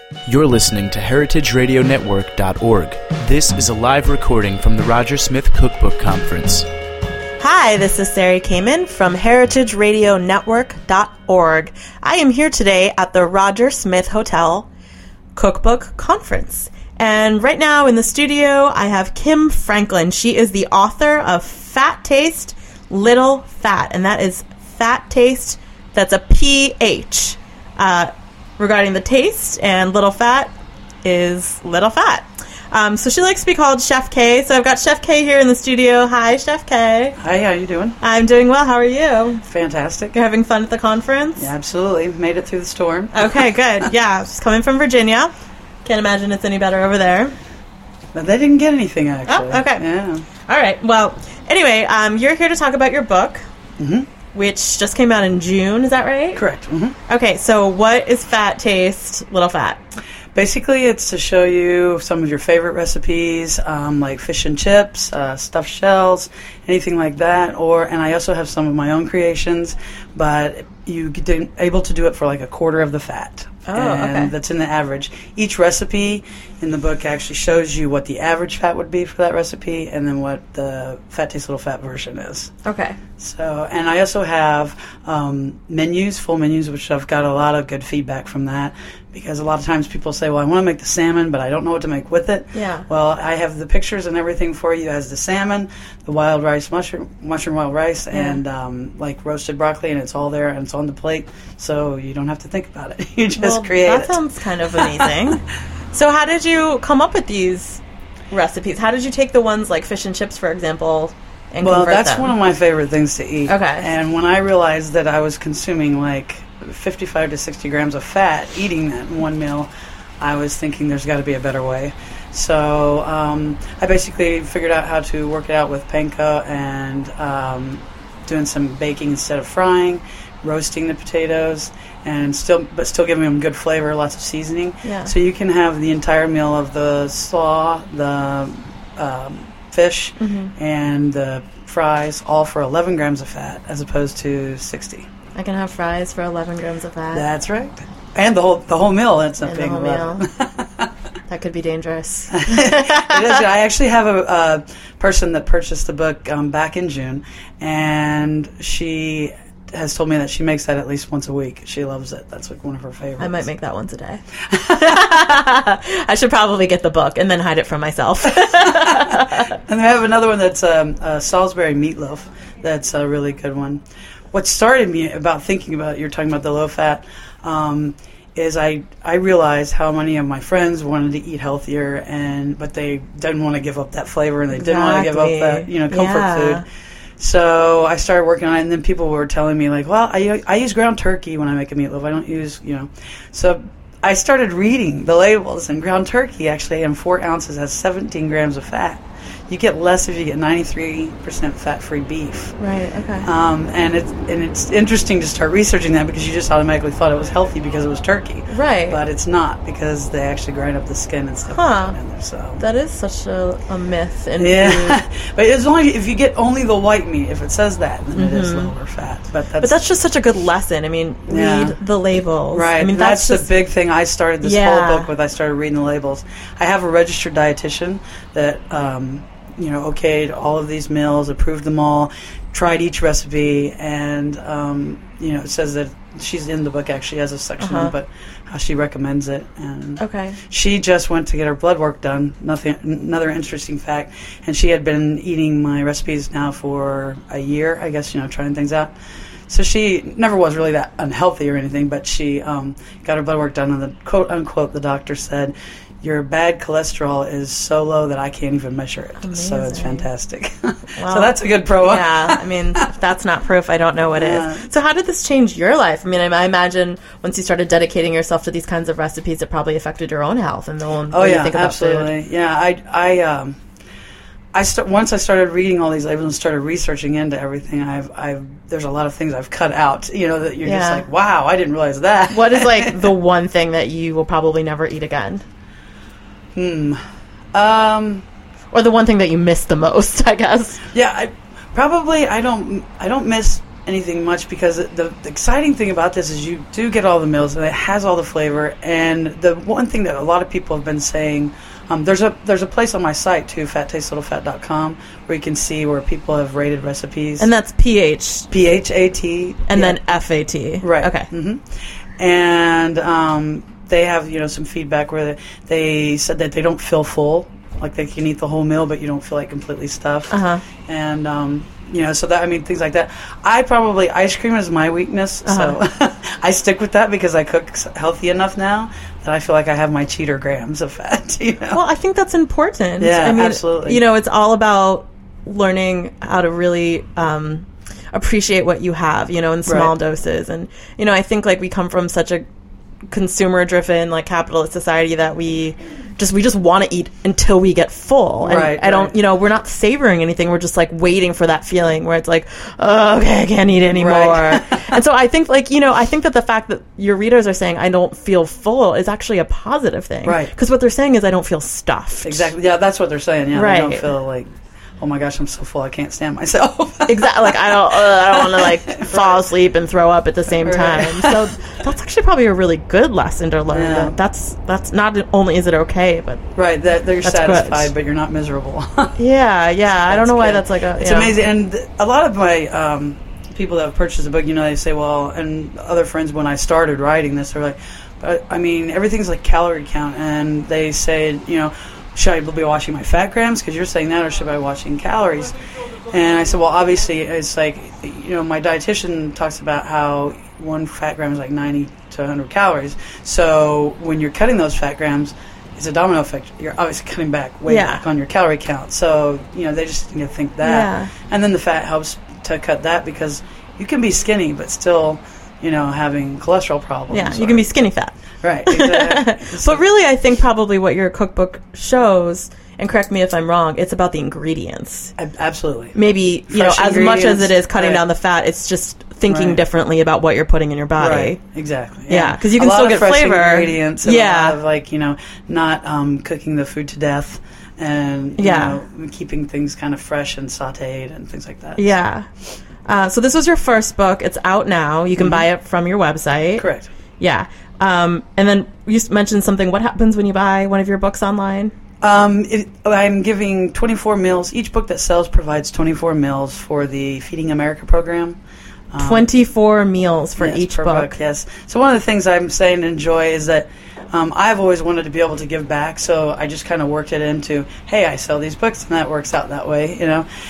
You're listening to heritageradionetwork.org. This is a live recording from the Roger Smith Cookbook Conference. Hi, this is Sari Kamen from heritageradionetwork.org. I am here today at the Roger Smith Hotel Cookbook Conference. And right now in the studio, I have Kim Franklin. She is the author of Fat Taste, Little Fat. And that is Fat Taste, that's a PH. Regarding the taste, and Little Fat is Little Fat. So she likes to be called Chef K. So I've got Chef K here in the studio. Hi, Chef K. Hi, how you doing? I'm doing well. How are you? Fantastic. You're having fun at the conference? Yeah, absolutely. Made it through the storm. Okay, good. Yeah, just coming from Virginia. Can't imagine it's any better over there. But they didn't get anything, actually. Oh, okay. Yeah. All right. Well, anyway, you're here to talk about your book. Mm-hmm. Which just came out in June, is that right? Correct. Mm-hmm. Okay, so what is Fat Taste, Little Fat? Basically, it's to show you some of your favorite recipes, like fish and chips, stuffed shells, anything like that. And I also have some of my own creations, but you get able to do it for like a quarter of the fat. Oh, and okay. That's in the average. Each recipe in the book actually shows you what the average fat would be for that recipe, and then what the Fat Taste Little Fat version is. Okay. So, and I also have menus, full menus, which I've got a lot of good feedback from that, because a lot of times people say, well, I want to make the salmon, but I don't know what to make with it. Yeah. Well, I have the pictures and everything for you as the salmon, the wild rice, mushroom wild rice, and like roasted broccoli, and it's all there, and it's on the plate, so you don't have to think about it. You just create that it. That sounds kind of amazing. So how did you come up with these recipes? How did you take the ones like fish and chips, for example, and convert that's them? one of my favorite things to eat. Okay. And when I realized that I was consuming like 55 to 60 grams of fat eating that in one meal, I was thinking there's got to be a better way. So I basically figured out how to work it out with panko and doing some baking instead of frying, roasting the potatoes, and still giving them good flavor, lots of seasoning. Yeah. So you can have the entire meal of the slaw, the fish, and the fries, all for 11 grams of fat, as opposed to 60. I can have fries for 11 grams of fat. That's right. And the whole meal ends up being 11. That could be dangerous. It is. I actually have a person that purchased the book back in June, and she has told me that she makes that at least once a week. She loves it. That's like one of her favorites. I might make that once a day. I should probably get the book and then hide it from myself. And I have another one that's a Salisbury meatloaf. That's a really good one. What started me about thinking about, you're talking about the low fat, is I realized how many of my friends wanted to eat healthier, but they didn't want to give up that flavor, and they didn't want to give up that comfort food. So I started working on it, and then people were telling me, like, well, I use ground turkey when I make a meatloaf. I don't use, So I started reading the labels, and ground turkey actually in 4 ounces has 17 grams of fat. You get less if you get 93% fat-free beef. Right, okay. And it's interesting to start researching that, because you just automatically thought it was healthy because it was turkey. Right. But it's not, because they actually grind up the skin and stuff Huh. in there. So That is such a myth in yeah. food. But it's only if you get only the white meat, if it says that, then it is lower fat. But that's just such a good lesson. I mean, read the labels. Right. I mean, that's the big thing I started this whole book with. I started reading the labels. I have a registered dietitian that okayed all of these meals, approved them all, tried each recipe, and it says that she's in the book, actually has a section on but how she recommends it. And she just went to get her blood work done. Another interesting fact, and she had been eating my recipes now for a year, I guess, trying things out. So she never was really that unhealthy or anything, but she got her blood work done, and the quote unquote the doctor said, your bad cholesterol is so low that I can't even measure it. Amazing. So it's fantastic. Well, so that's a good pro. Yeah, I mean, if that's not proof, I don't know what is. So how did this change your life? I mean, I imagine once you started dedicating yourself to these kinds of recipes, it probably affected your own health and the own way you think about absolutely. food. Yeah, once I started reading all these labels and started researching into everything, there's a lot of things I've cut out, that you're just like, wow, I didn't realize that. What is like the one thing that you will probably never eat again? Or the one thing that you miss the most, I guess. Yeah, I don't miss anything much, because the exciting thing about this is you do get all the meals and it has all the flavor. And the one thing that a lot of people have been saying, there's a place on my site too, fattastelittlefat.com, where you can see where people have rated recipes. And that's PHAT. And then FAT. Right. Okay. Mm-hmm. And they have, some feedback where they said that they don't feel full, like they can eat the whole meal, but you don't feel like completely stuffed. And so that, things like that. Ice cream is my weakness, so I stick with that because I cook healthy enough now that I feel like I have my cheater grams of fat. Well, I think that's important. Yeah, absolutely. It's all about learning how to really appreciate what you have, in small doses. And, I think like we come from such a consumer-driven, like capitalist society that we just want to eat until we get full. And I don't, we're not savoring anything. We're just like waiting for that feeling where it's like, oh, okay, I can't eat anymore. And so I think I think that the fact that your readers are saying I don't feel full is actually a positive thing. Right. Because what they're saying is I don't feel stuffed. Exactly. Yeah, that's what they're saying. Yeah. Right. They don't feel like, oh my gosh, I'm so full, I can't stand myself. Exactly. Like I don't want to fall asleep and throw up at the same time. So that's actually probably a really good lesson to learn. Yeah. That's not only is it okay, but that you're satisfied, good. But you're not miserable. Yeah. I don't know why that's like it's amazing. And a lot of my people that have purchased the book, they say, well, and other friends when I started writing this, they're like, but everything's like calorie count, and they say, should I be watching my fat grams because you're saying that, or should I be watching calories? And I said, well, obviously it's like, my dietitian talks about how 1 fat gram is like 90 to 100 calories. So when you're cutting those fat grams, it's a domino effect. You're obviously cutting back back on your calorie count. So, they just need to think that. Yeah. And then the fat helps to cut that, because you can be skinny but still, having cholesterol problems. Yeah, you can be skinny fat. Right, exactly. But really, I think probably what your cookbook shows, and correct me if I'm wrong, it's about the ingredients. Absolutely. Maybe, as much as it is cutting down the fat, it's just thinking differently about what you're putting in your body. Right, exactly. Yeah, because you can still get flavor. Ingredients. And a lot of, not cooking the food to death, and, keeping things kind of fresh and sautéed and things like that. Yeah. So this was your first book. It's out now. You can buy it from your website. Correct. Yeah. And then you mentioned something. What happens when you buy one of your books online? I'm giving 24 meals. Each book that sells provides 24 meals for the Feeding America program. 24 meals for each book. Yes. So one of the things I'm saying enjoy is that I've always wanted to be able to give back, so I just kind of worked it into, hey, I sell these books, and that works out that way,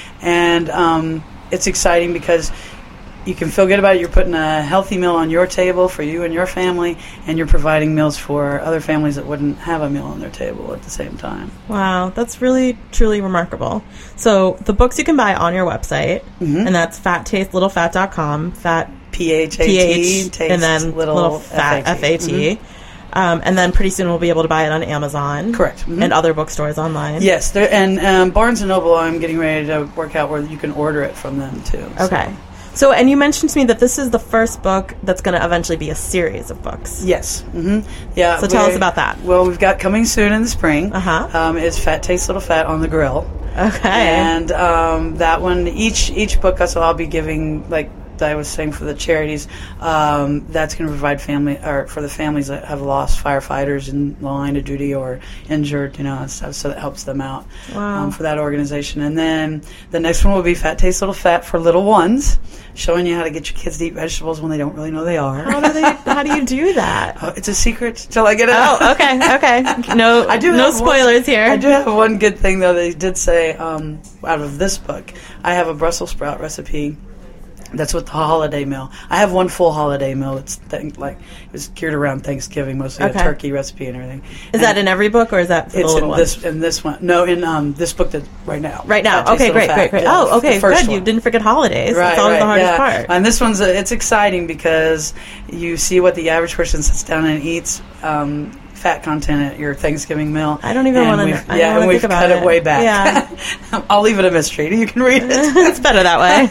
And it's exciting because you can feel good about it. You're putting a healthy meal on your table for you and your family, and you're providing meals for other families that wouldn't have a meal on their table at the same time. Wow, that's really, truly remarkable. So the books you can buy on your website, and that's fattastelittlefat.com, fat P-H-A-T, and then little fat, F-A-T. And then pretty soon we'll be able to buy it on Amazon. Correct. And other bookstores online. Yes, and Barnes & Noble, I'm getting ready to work out where you can order it from them too. Okay. So, and you mentioned to me that this is the first book that's going to eventually be a series of books. Yes. Yeah. So tell us about that. Well, we've got coming soon in the spring. It's Fat Tastes Little Fat on the Grill. Okay. And that one, each book, so I'll be giving, like I was saying, for the charities, that's going to provide for the families that have lost firefighters in the line of duty or injured, and stuff, so that helps them out. Wow. For that organization. And then the next one will be Fat Tastes Little Fat for little ones, showing you how to get your kids to eat vegetables when they don't really know they are. How do you do that? It's a secret till I get it out. Oh, okay. No spoilers here. I do have one good thing, though. They did say, out of this book, I have a Brussels sprout recipe. That's with the holiday meal. I have one full holiday meal. It's geared around Thanksgiving, mostly a turkey recipe and everything. Is that in every book, or is that for the little ones? In this one. No, in this book that right now. Right now. Okay, great. Yeah, okay, good. You didn't forget holidays. Right, that's always the hardest part. And this one's it's exciting because you see what the average person sits down and eats. Fat content at your Thanksgiving meal. I don't even want to. And we've cut it way back. Yeah. I'll leave it a mystery. You can read it. It's better that way.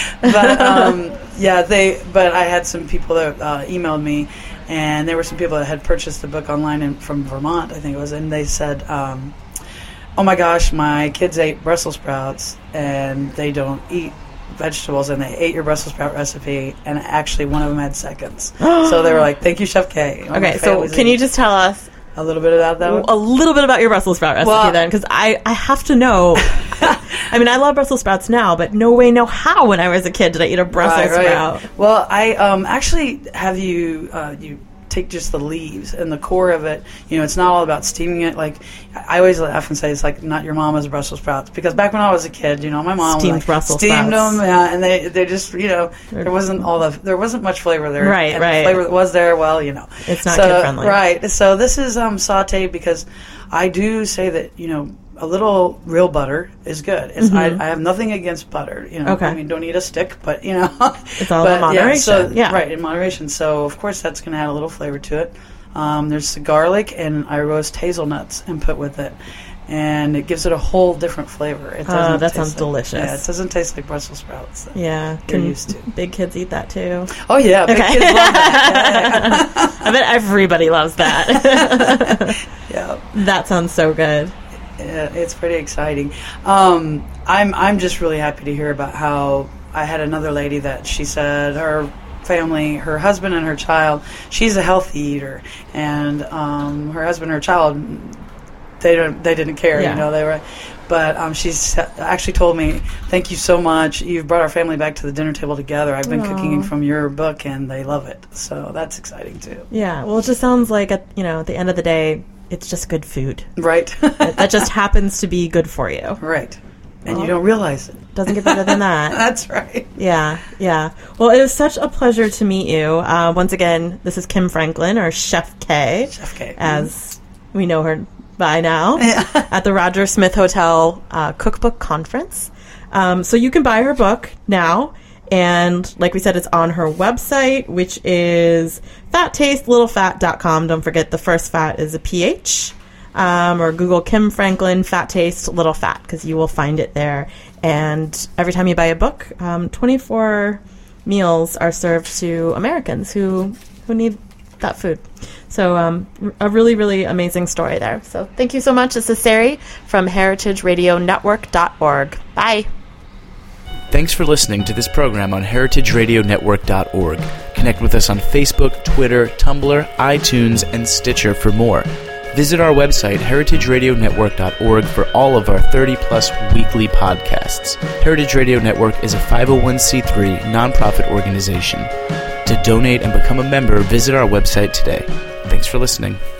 But I had some people that emailed me, and there were some people that had purchased the book online from Vermont, I think it was, and they said, "Oh my gosh, my kids ate Brussels sprouts, and they don't eat vegetables, and they ate your Brussels sprout recipe, and actually one of them had seconds. So they were like, "Thank you, Chef K." Okay, so can you just tell us a little bit about that one? A little bit about your Brussels sprout recipe then, because I have to know. I mean, I love Brussels sprouts now, but no way, no how when I was a kid did I eat a Brussels sprout. Well, I actually have you take just the leaves and the core of it. You know, it's not all about steaming it. Like, I always laugh and say it's like not your mama's Brussels sprouts, because back when I was a kid, you know, my mom steamed like, Brussels steamed sprouts. them, yeah, and they just, you know, there wasn't much flavor there. Right. The flavor that was there, well, you know, it's not kid friendly. Right. So this is sauteed, because I do say that, you know, a little real butter is good. I have nothing against butter. You know, okay. I mean, don't eat a stick, but you know, it's all in moderation. Right, in moderation. So of course that's going to add a little flavor to it. There's the garlic, and I roast hazelnuts and put with it, and it gives it a whole different flavor. It doesn't that sounds delicious. Yeah, it doesn't taste like Brussels sprouts. Yeah, you're used to. Big kids eat that too? Oh yeah, big kids love that. Yeah. I bet everybody loves that. Yeah, that sounds so good. Yeah, it's pretty exciting. I'm just really happy to hear about how I had another lady that she said her family, her husband and her child, she's a healthy eater, and her husband and her child, they didn't care, you know, they were, but she's actually told me, "Thank you so much. You've brought our family back to the dinner table together. I've been cooking from your book, and they love it." So that's exciting too. Yeah, well, it just sounds like at the end of the day, it's just good food. Right. That just happens to be good for you. Right. And you don't realize it. Doesn't get better than that. That's right. Yeah. Well, it was such a pleasure to meet you. Once again, this is Kim Franklin, or Chef K. Chef K. As we know her by now, at the Roger Smith Hotel Cookbook Conference. So you can buy her book now. And like we said, it's on her website, which is fattastelittlefat.com. Don't forget the first fat is a PH. Or Google Kim Franklin Fat Taste Little Fat, because you will find it there. And every time you buy a book, 24 meals are served to Americans who need that food. So a really, really amazing story there. So thank you so much. This is Sari from heritageradionetwork.org. Bye. Thanks for listening to this program on heritageradionetwork.org. Connect with us on Facebook, Twitter, Tumblr, iTunes, and Stitcher for more. Visit our website, heritageradionetwork.org, for all of our 30-plus weekly podcasts. Heritage Radio Network is a 501c3 nonprofit organization. To donate and become a member, visit our website today. Thanks for listening.